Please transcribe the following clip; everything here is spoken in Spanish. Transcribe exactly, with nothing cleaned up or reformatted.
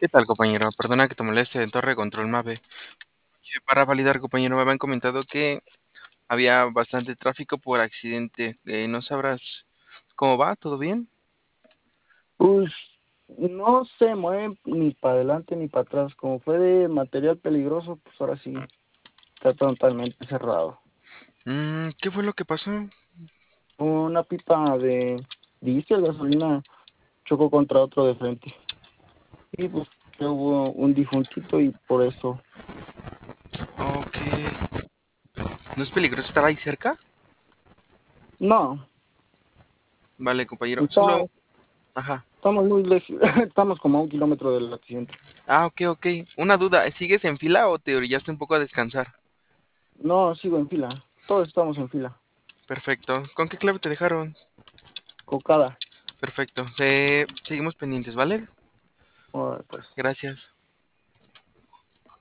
¿Qué tal, compañero? Perdona que te moleste en Torre Control Mave. Oye, para validar, compañero, me habían comentado que había bastante tráfico por accidente. Eh, ¿no sabrás cómo va? ¿Todo bien? Pues no se mueve ni para adelante ni para atrás. Como fue de material peligroso, pues ahora sí está totalmente cerrado. Mm, ¿qué fue lo que pasó? Una pipa de diésel, gasolina, chocó contra otro de frente. Y pues ya hubo un difuntito y por eso. Ok. ¿No es peligroso estar ahí cerca? No, Vale, compañero. está, Solo... Ajá. estamos muy lejos, estamos como a un kilómetro del accidente. Ah, ok, ok. Una duda. ¿Sigues en fila o te orillaste un poco a descansar? No, sigo en fila. Todos estamos en fila. Perfecto. ¿Con qué clave te dejaron? Cocada. Perfecto. Se... Seguimos pendientes, ¿vale? Órale, pues. Gracias.